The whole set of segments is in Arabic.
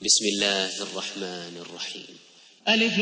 بسم الله الرحمن الرحيم. ألف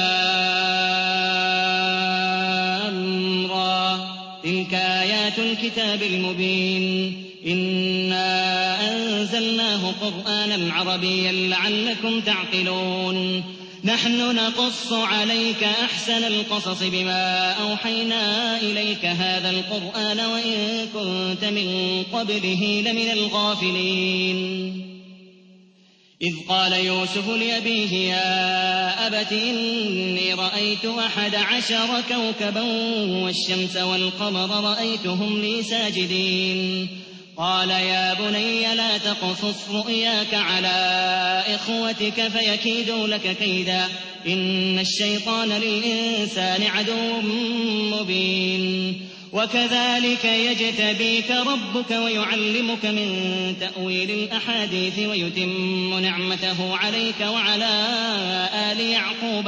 لام را تلك آيات الكتاب المبين إنا أنزلناه قرآنا عربيا لعلكم تعقلون نحن نقص عليك أحسن القصص بما أوحينا إليك هذا القرآن وإن كنت من قبله لمن الغافلين إذ قال يوسف لأبيه يا أبت إني رأيت 11 كوكبا والشمس والقمر رأيتهم لي ساجدين قال يا بني لا تقصص رؤياك على إخوتك فيكيدوا لك كيدا إن الشيطان للإنسان عدو مبين وكذلك يجتبيك ربك ويعلمك من تأويل الأحاديث ويتم نعمته عليك وعلى آل يعقوب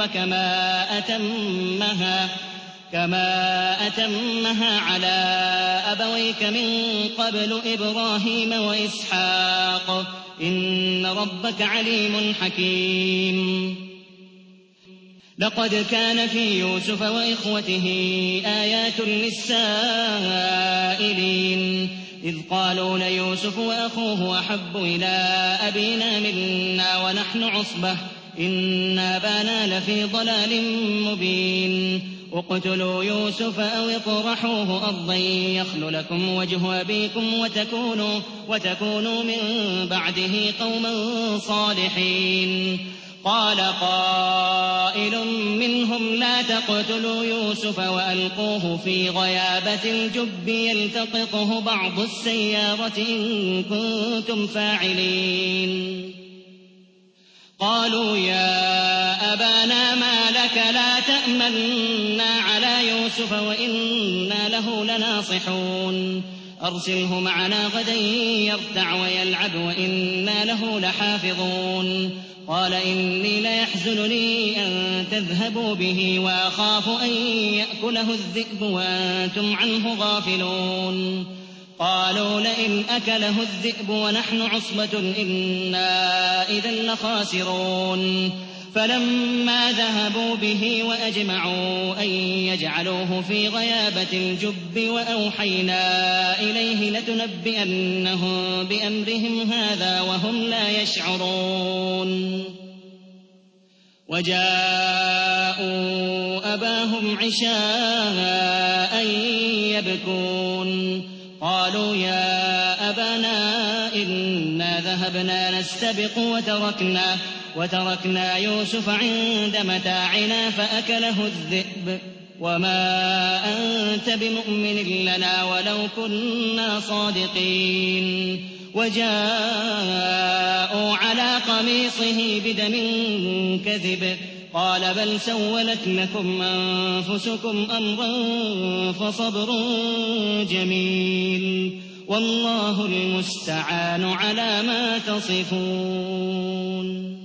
كما أتمها على أبويك من قبل إبراهيم وإسحاق إن ربك عليم حكيم لقد كان في يوسف وإخوته آيات للسائلين إذ قالوا ليوسف وأخوه أحب إلى أبينا منا ونحن عصبة إن أبانا لفي ضلال مبين اقتلوا يوسف أو اطرحوه أرضا يخل لكم وجه أبيكم وتكونوا من بعده قوما صالحين قال قائل منهم لا تقتلوا يوسف وألقوه في غيابة الجب يلتقطه بعض السيارة إن كنتم فاعلين قالوا يا أبانا ما لك لا تأمنا على يوسف وإنا له لناصحون أرسله معنا غدا يرتع ويلعب وإنا له لحافظون قال إني ليحزنني أن تذهبوا به وأخاف أن يأكله الذئب وأنتم عنه غافلون قالوا لئن أكله الذئب ونحن عصبة إنا إذا لخاسرون فلما ذهبوا به وأجمعوا أن يجعلوه في غيابة الجب وأوحينا إليه لتنبئنهم بأمرهم هذا وهم لا يشعرون وجاءوا أباهم عشاء يبكون قالوا يا أبانا إنا ذهبنا نستبق وتركنا يوسف عند متاعنا فأكله الذئب وما أنت بمؤمن لنا ولو كنا صادقين وجاءوا على قميصه بدم كذب قال بل سولت لكم أنفسكم أمرا فصبر جميل والله المستعان على ما تصفون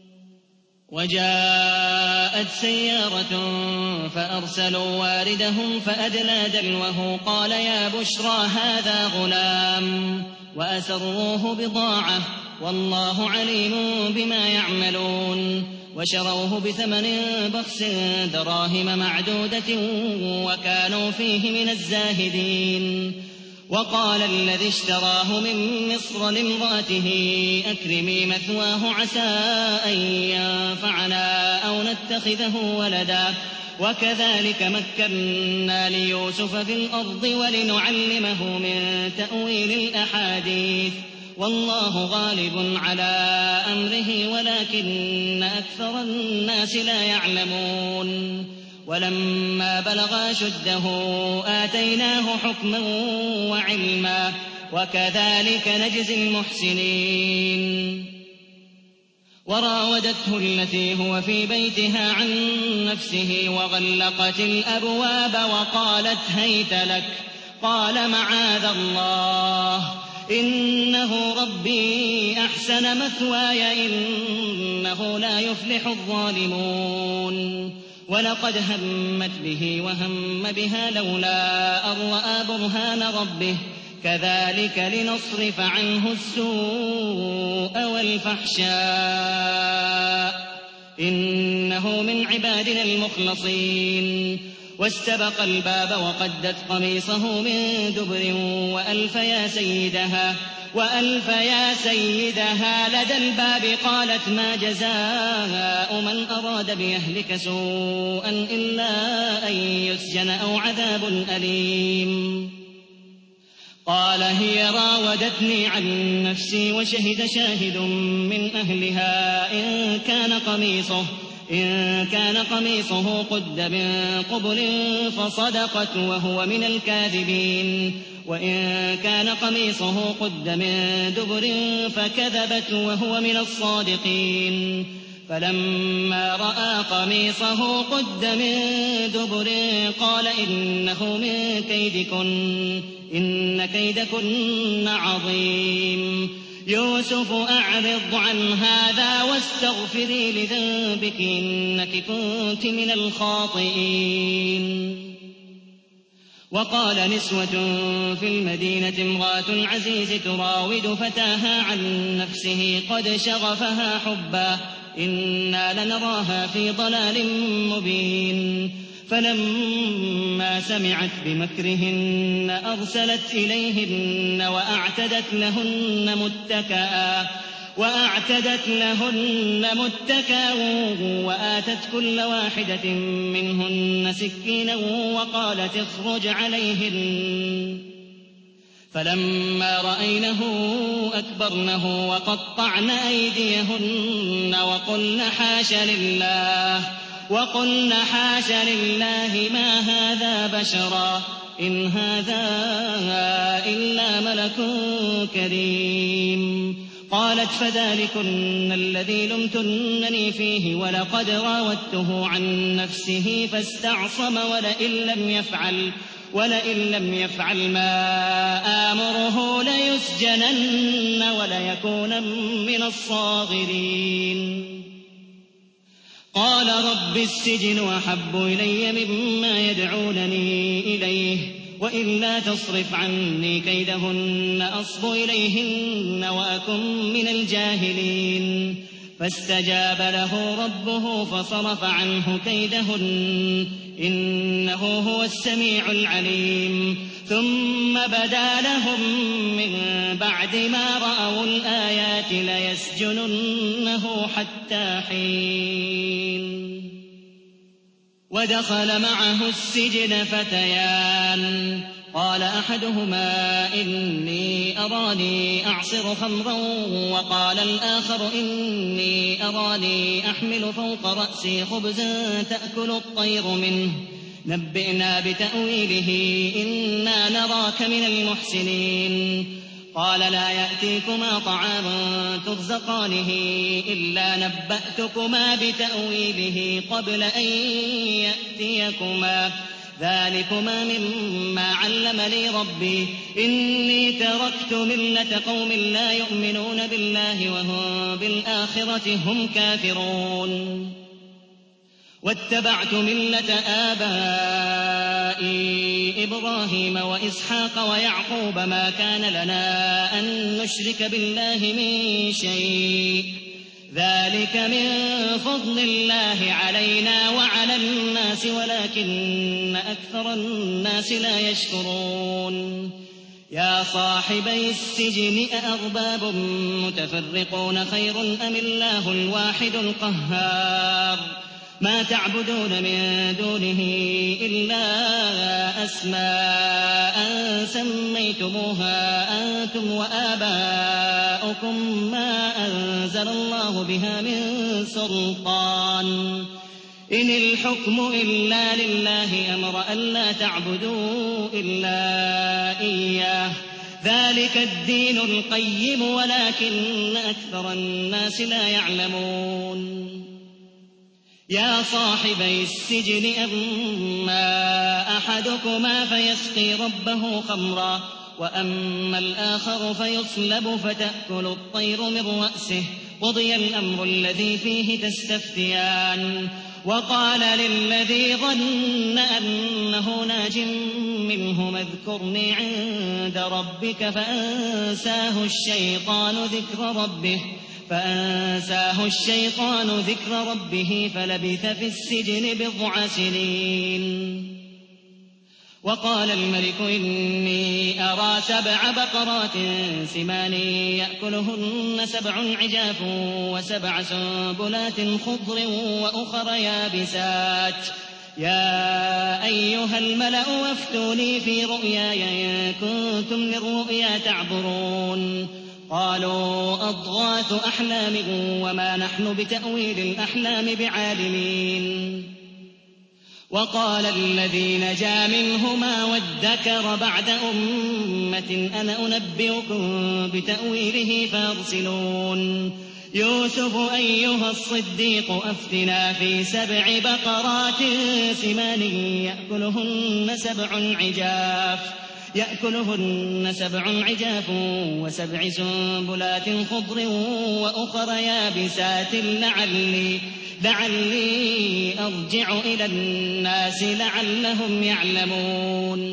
وجاءت سيارة فأرسلوا واردهم فأدلى دلوه قال يا بشرى هذا غلام وأسروه بضاعة والله عليم بما يعملون وشروه بثمن بخس دراهم معدودة وكانوا فيه من الزاهدين وقال الذي اشتراه من مصر لامرأته أكرمي مثواه عسى أن ينفعنا أو نتخذه ولدا وكذلك مكنا ليوسف في الأرض ولنعلمه من تأويل الأحاديث والله غالب على أمره ولكن أكثر الناس لا يعلمون ولما بلغ أشده آتيناه حكما وعلما وكذلك نجزي المحسنين وراودته التي هو في بيتها عن نفسه وغلقت الأبواب وقالت هيت لك قال معاذ الله إنه ربي أحسن مثواي إنه لا يفلح الظالمون ولقد همت به وهم بها لولا أن رأى برهان ربه كذلك لنصرف عنه السوء والفحشاء إنه من عبادنا المخلصين. واستبق الباب وقدت قميصه من دبر وألف يا سيدها لدى الباب. قالت ما جزاء من أراد بأهلك سوءا إلا أن يسجن أو عذاب أليم. قال هي راودتني عن نفسي وشهد شاهد من أهلها إن كان قميصه قد من قبل فصدقت وهو من الكاذبين وإن كان قميصه قد من دبر فكذبت وهو من الصادقين. فلما رأى قميصه قد من دبر قال إنه من كيدكن إن كيدكن عظيم. يوسف أعرض عن هذا واستغفري لذنبك إنك كنت من الخاطئين. وقال نسوة في المدينة امرأة العزيز تراود فتاها عن نفسه قد شغفها حبا إنا لنراها في ضلال مبين. فلما سمعت بمكرهن أرسلت إليهن وأعتدت لهن متكأ وآتت كل واحدة منهن سكينا وقالت اخرج عليهن. فلما رأينه أكبرنه وقطعن أيديهن وقلن حاش لله ما هذا بشرا إن هذا إلا ملك كريم. قالت فذلكن الذي لمتنني فيه ولقد راودته عن نفسه فاستعصم ولئن لم يفعل ما آمره ليسجنن وليكونن من الصاغرين. قال رب السجن أحب إلي مما يدعونني إليه وإلا تصرف عني كيدهن أصب إليهن وأكن من الجاهلين. فاستجاب له ربه فصرف عنه كيدهن إنه هو السميع العليم. ثم بدا لهم من بعد ما رأوا الآيات ليسجننه حتى حين. ودخل معه السجن فتيان قال أحدهما إني أراني أعصر خمرا وقال الآخر إني أراني أحمل فوق رأسي خبزا تأكل الطير منه نبئنا بتأويله إنا نراك من المحسنين. قال لا يأتيكما طعام ترزقانه إلا نبأتكما بتأويله قبل أن يأتيكما ذلكما مما علمني ربي إني تركت ملة قوم لا يؤمنون بالله وهم بالآخرة هم كافرون واتبعت ملة آبائي إبراهيم وإسحاق ويعقوب ما كان لنا أن نشرك بالله من شيء ذلك من فضل الله علينا وعلى الناس ولكن أكثر الناس لا يشكرون. يا صاحبي السجن أأرباب متفرقون خير أم الله الواحد القهار ما تعبدون من دونه إلا أسماء سميتموها أنتم وآباؤكم ما أنزل الله بها من سلطان إن الحكم إلا لله أمر ألا تعبدوا إلا إياه ذلك الدين القيم ولكن أكثر الناس لا يعلمون. يا صاحبي السجن أما أحدكما فيسقي ربه خمرا وأما الآخر فيصلب فتأكل الطير من رأسه قضي الأمر الذي فيه تستفتيان وقال للذي ظن أنه ناج منهما اذكرني عند ربك فأنساه الشيطان ذكر ربه فلبث في السجن بضع سنين. وقال الملك إني أرى 7 بقرات سمان يأكلهن 7 عجاف و7 سنبلات خضر وأخر يابسات يا أيها الملأ أفتوني في رؤياي إن كنتم للرؤيا تعبرون. قالوا أضغاث أحلام وما نحن بتأويل الأحلام بعالمين. وقال الذي نجا منهما وادكر بعد أمة أنا أنبئكم بتأويله فارسلون. يوسف أيها الصديق أفتنا في 7 بقرات سمان يأكلهن 7 عجاف و7 سنبلات خضر وأخر يابسات لعلي أرجع إلى الناس لعلهم يعلمون.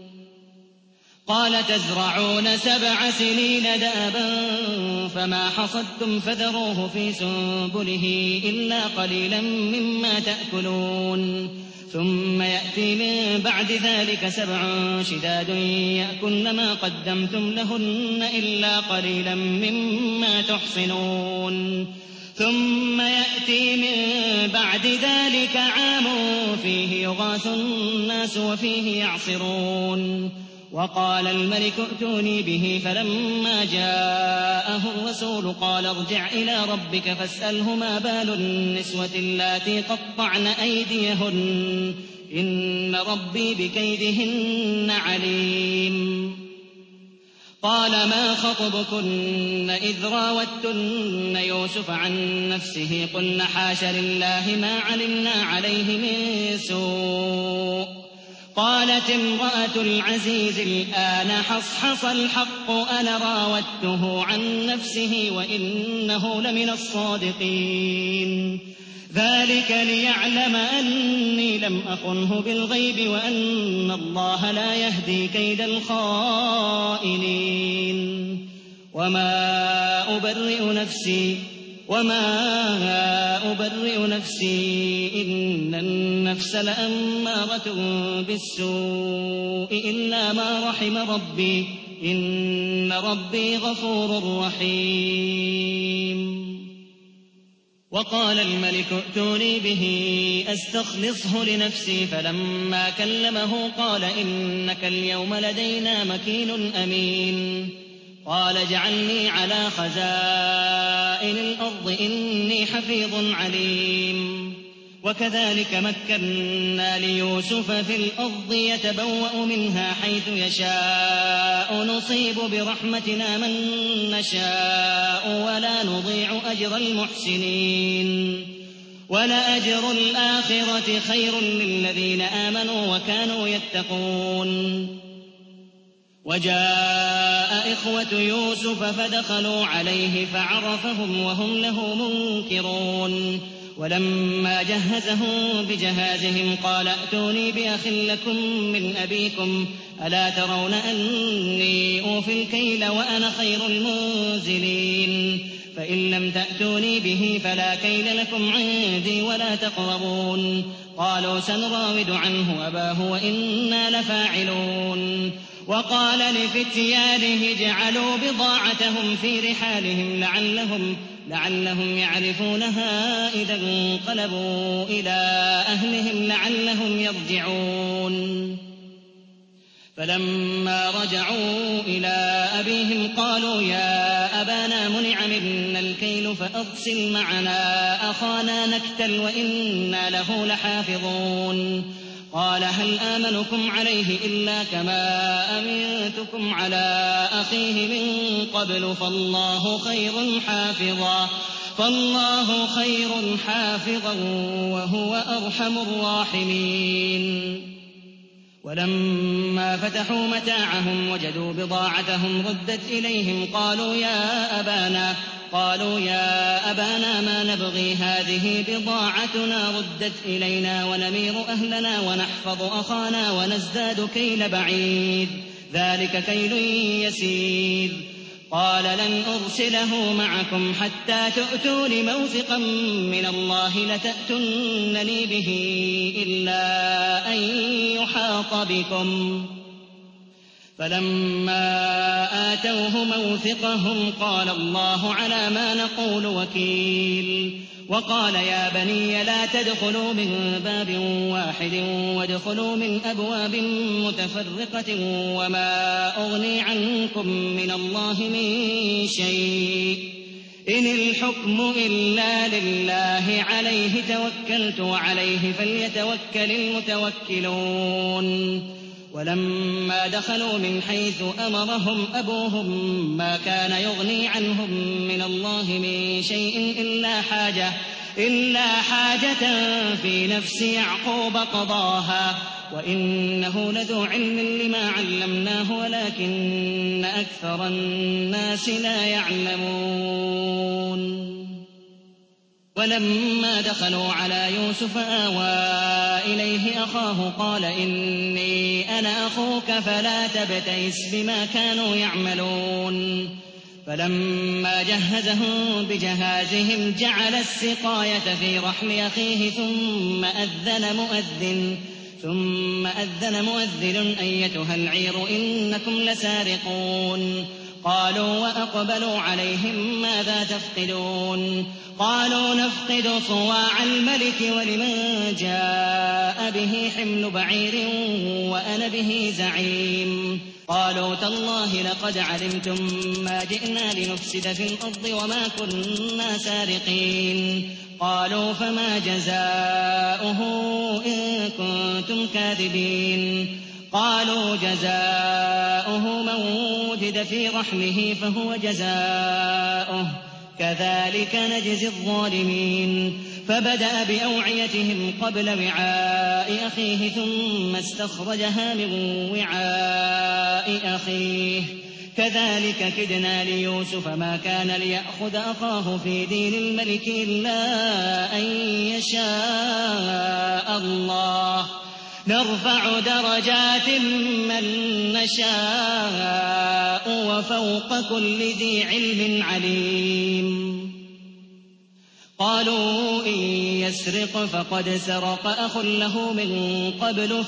قال تزرعون 7 سنين دابا فما حصدتم فذروه في سنبله إلا قليلا مما تأكلون. ثم يأتي من بعد ذلك 7 شداد يأكلن ما قدمتم لهن إلا قليلا مما تحصنون. ثم يأتي من بعد ذلك عام فيه يغاث الناس وفيه يعصرون. وقال الملك ائتوني به فلما جاءه الرسول قال ارجع إلى ربك فاسأله ما بال النسوة اللاتي قطعن أيديهن إن ربي بكيدهن عليم. قال ما خطبكن إذ راوتن يوسف عن نفسه قلن حاش لله ما علمنا عليه من سوء. قالت امرأة العزيز الآن حصحص الحق أنا راودته عن نفسه وإنه لمن الصادقين. ذلك ليعلم أني لم أخنه بالغيب وأن الله لا يهدي كيد الخائنين. وما أبرئ نفسي إن النفس لأمارة بالسوء إلا ما رحم ربي إن ربي غفور رحيم. وقال الملك ائتوني به أستخلصه لنفسي فلما كلمه قال إنك اليوم لدينا مكين أمين. قال اجعلني على خزائن الأرض إني حفيظ عليم. وكذلك مكنا ليوسف في الأرض يتبوأ منها حيث يشاء نصيب برحمتنا من نشاء ولا نضيع أجر المحسنين. ولأجر الآخرة خير للذين آمنوا وكانوا يتقون. وجاء إخوة يوسف فدخلوا عليه فعرفهم وهم له منكرون. ولما جهزهم بجهازهم قال ائتوني بأخ لكم من أبيكم ألا ترون أني أوفي الكيل وأنا خير المنزلين. فإن لم تأتوني به فلا كيل لكم عندي ولا تقربون. قالوا سنراود عنه أباه وإنا لفاعلون. وقال لفتيانه اجعلوا بضاعتهم في رحالهم لعلهم يعرفونها إذا انقلبوا إلى أهلهم لعلهم يرجعون. فلما رجعوا إلى أبيهم قالوا يا أبانا منع منا الكيل فأرسل معنا أخانا نكتل وإنا له لحافظون. قال هل آمنكم عليه إلا كما أمنتكم على أخيه من قبل فالله خير حافظا وهو أرحم الراحمين. ولما فتحوا متاعهم وجدوا بضاعتهم ردت إليهم قالوا يا أبانا قالوا يا أبانا ما نبغي هذه بضاعتنا ردت إلينا ونمير أهلنا ونحفظ أخانا ونزداد كيل بعيد ذلك كيل يسير. قال لن أرسله معكم حتى تؤتون موثقا من الله لتأتونني به إلا أن يحاط بكم. فلما آتوه موثقهم قال الله على ما نقول وكيل. وقال يا بني لا تدخلوا من باب واحد وادخلوا من أبواب متفرقة وما أغني عنكم من الله من شيء إن الحكم إلا لله عليه توكلت وعليه فليتوكل المتوكلون. ولما دخلوا من حيث أمرهم أبوهم ما كان يغني عنهم من الله من شيء إلا حاجة في نفس يعقوب قضاها وإنه لذو علم لما علمناه ولكن أكثر الناس لا يعلمون. ولما دخلوا على يوسف آوى إليه أخاه قال إني أنا أخوك فلا تبتئس بما كانوا يعملون. فلما جهزهم بجهازهم جعل السقاية في رحل أخيه ثم أذن مؤذن أيتها العير إنكم لسارقون. قالوا وأقبلوا عليهم ماذا تفقدون؟ قالوا نفقد صواع الملك ولمن جاء به حمل بعير وأنا به زعيم. قالوا تالله لقد علمتم ما جئنا لنفسد في الأرض وما كنا سارقين. قالوا فما جزاؤه إن كنتم كاذبين؟ قالوا جزاؤه من وجد في رحله فهو جزاؤه كذلك نجزي الظالمين. فبدأ بأوعيتهم قبل وعاء أخيه ثم استخرجها من وعاء أخيه كذلك كدنا ليوسف ما كان ليأخذ أخاه في دين الملك إلا أن يشاء الله نرفع درجات من نشاء وفوق كل ذي علم عليم. قالوا إن يسرق فقد سرق أخ له من قبل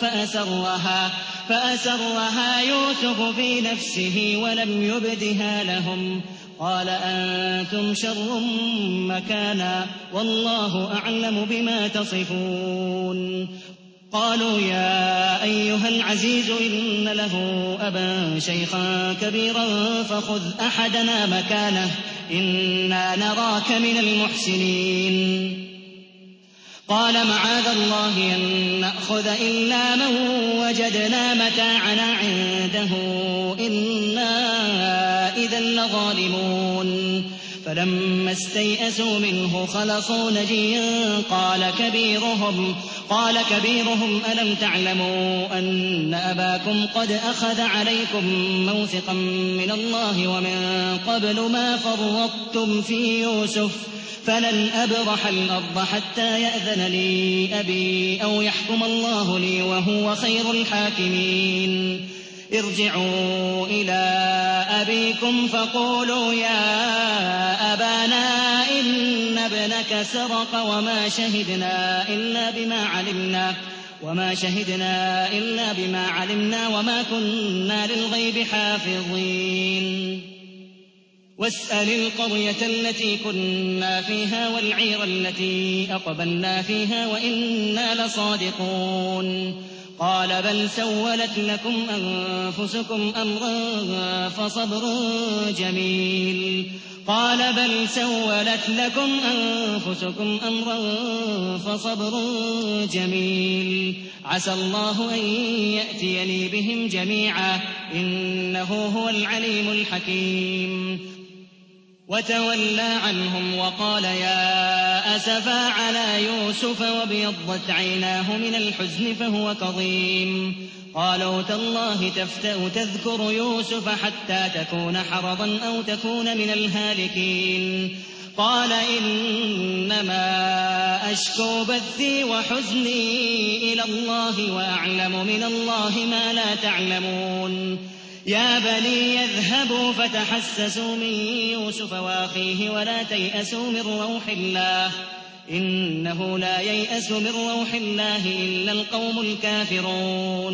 فأسرها يوسف في نفسه ولم يبدها لهم. قال أنتم شر مكانا والله أعلم بما تصفون. قالوا يا أيها العزيز إن له أبا شيخا كبيرا فخذ أحدنا مكانه إنا نراك من المحسنين. قال معاذ الله أن نأخذ إلا من وجدنا متاعنا عنده إنا إذا لظالمون. فلما استيئسوا منه خلصوا نجيا قال كبيرهم ألم تعلموا أن أباكم قد أخذ عليكم موثقا من الله ومن قبل ما فرطتم في يوسف فلن أبرح الأرض حتى يأذن لي أبي أو يحكم الله لي وهو خير الحاكمين. ارجعوا إلى أبيكم فقولوا يا أبانا إن ابنك سرق وما شهدنا إلا بما علمنا وما كنا للغيب حافظين. واسأل القرية التي كنا فيها والعير التي أقبلنا فيها وإنا لصادقون. قال بل سولت لكم أنفسكم أمرا فصبر جميل عسى الله أن يأتيني بهم جميعا إنه هو العليم الحكيم. وتولى عنهم وقال يا أسفا على يوسف وابيضت عيناه من الحزن فهو كظيم. قالوا تالله تفتأ تذكر يوسف حتى تكون حرضا أو تكون من الهالكين. قال إنما أشكو بثي وحزني إلى الله وأعلم من الله ما لا تعلمون. يا بني اذهبوا فتحسسوا من يوسف وأخيه ولا تيأسوا من روح الله إنه لا ييأس من روح الله إلا القوم الكافرون.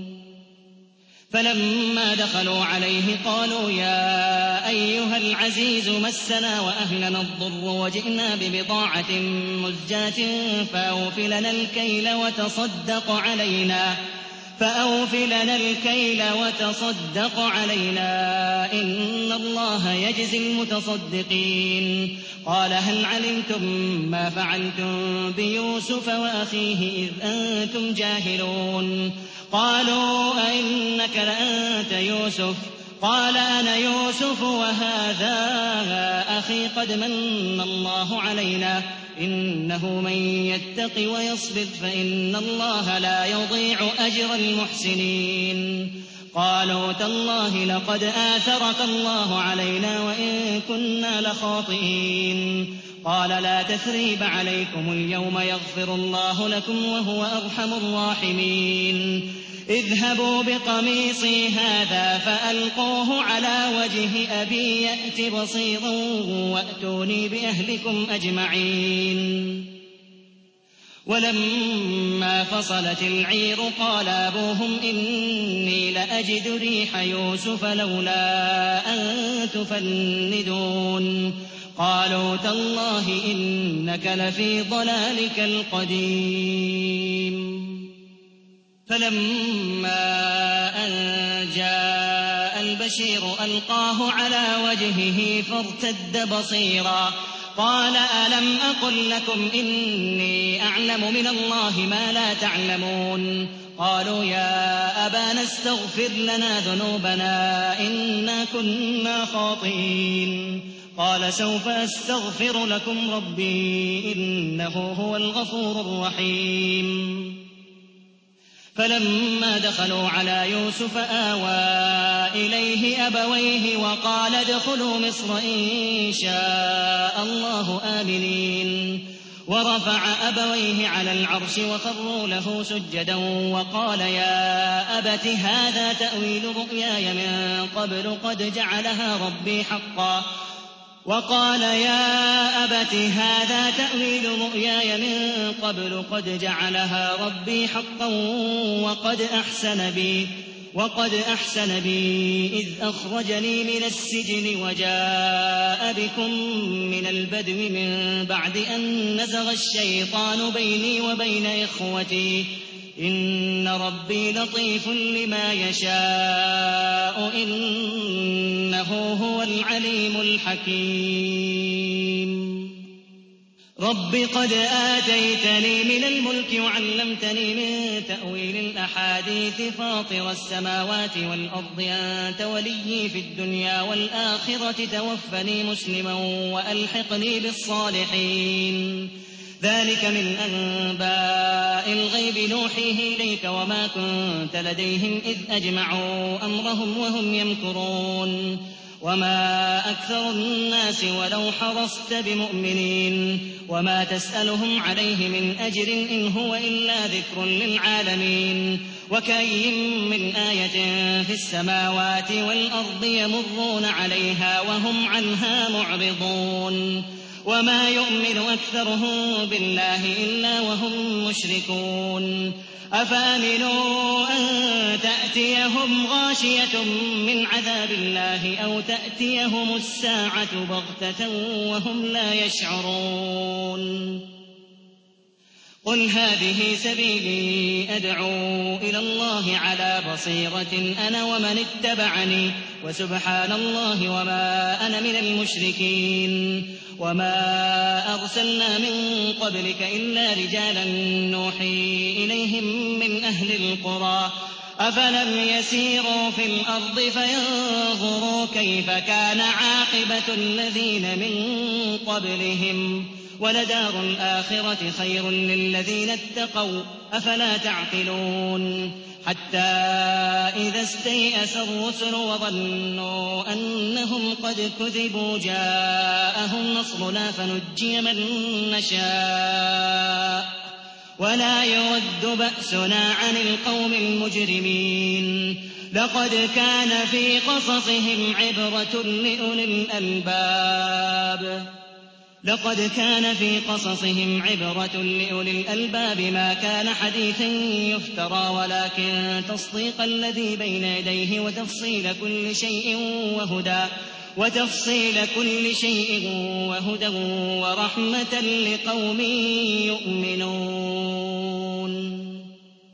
فلما دخلوا عليه قالوا يا أيها العزيز مسنا وأهلنا الضر وجئنا ببضاعة مزجاة فأوف لنا الكيل وتصدق علينا إن الله يجزي المتصدقين. قال هل علمتم ما فعلتم بيوسف وأخيه إذ أنتم جاهلون؟ قالوا أئنك لأنت يوسف؟ قال أنا يوسف وهذا أخي قد من الله علينا إنه من يتق ويصبر فإن الله لا يضيع أجر المحسنين. قالوا تالله لقد آثرك الله علينا وإن كنا لخاطئين. قال لا تثريب عليكم اليوم يغفر الله لكم وهو أرحم الراحمين. اذهبوا بقميصي هذا فألقوه على وجه أبي يأت بصيرا وأتوني بأهلكم أجمعين. ولما فصلت العير قال أبوهم إني لأجد ريح يوسف لولا أن تفندون. قالوا تالله إنك لفي ضلالك القديم. فلما أن جاء البشير ألقاه على وجهه فارتد بصيرا قال ألم أقل لكم إني أعلم من الله ما لا تعلمون؟ قالوا يا أبانا استغفر لنا ذنوبنا إنا كنا خاطئين. قال سوف أستغفر لكم ربي إنه هو الغفور الرحيم. فلما دخلوا على يوسف آوى إليه أبويه وقال ادخلوا مصر إن شاء الله آمنين. ورفع أبويه على العرش وخروا له سجدا وقال يا أبت هذا تأويل رؤياي من قبل قد جعلها ربي حقا وقد أحسن بي إذ أخرجني من السجن وجاء بكم من البدو من بعد أن نزغ الشيطان بيني وبين إخوتي إن ربي لطيف لما يشاء إنه هو العليم الحكيم. رب قد آتيتني من الملك وعلمتني من تأويل الأحاديث فاطر السماوات والأرض أنت وليي في الدنيا والآخرة توفني مسلما وألحقني بالصالحين. ذلك من أنباء الغيب نوحيه إليك وما كنت لديهم إذ أجمعوا أمرهم وهم يمكرون. وما أكثر الناس ولو حرصت بمؤمنين وما تسألهم عليه من أجر إن هو إلا ذكر للعالمين. وكأين من آية في السماوات والأرض يمرون عليها وهم عنها معرضون. وما يؤمن أكثرهم بالله إلا وهم مشركون. أفأمنوا أن تأتيهم غاشية من عذاب الله أو تأتيهم الساعة بغتة وهم لا يشعرون. قل هذه سبيلي أدعو إلى الله على بصيرة أنا ومن اتبعني وسبحان الله وما أنا من المشركين. وما أرسلنا من قبلك إلا رجالا نوحي إليهم من أهل القرى أفلم يسيروا في الأرض فينظروا كيف كان عاقبة الذين من قبلهم وَلَدَارُ الْآخِرَةِ خَيْرٌ لِّلَّذِينَ اتَّقَوْا ۗ أَفَلَا تَعْقِلُونَ حَتَّىٰ إِذَا اسْتَيْأَسَ الرُّسُلُ وَظَنُّوا أَنَّهُمْ قَدْ كُذِبُوا جَاءَهُمْ نَصْرُنَا فَنُجِّيَ مَن نَّشَاءُ وَلَا يُرَدُّ بَأْسُنَا عَنِ الْقَوْمِ الْمُجْرِمِينَ لَقَدْ كَانَ في قَصَصِهِمْ عِبْرَةٌ لِّأُولِي الْأَلْبَابِ مَا كَانَ حَدِيثًا يُفْتَرَىٰ وَلَٰكِن تَصْدِيقَ الَّذِي بَيْنَ يَدَيْهِ وَتَفْصِيلَ كُلِّ شَيْءٍ وَهُدًى وَرَحْمَةً لِّقَوْمٍ يُؤْمِنُونَ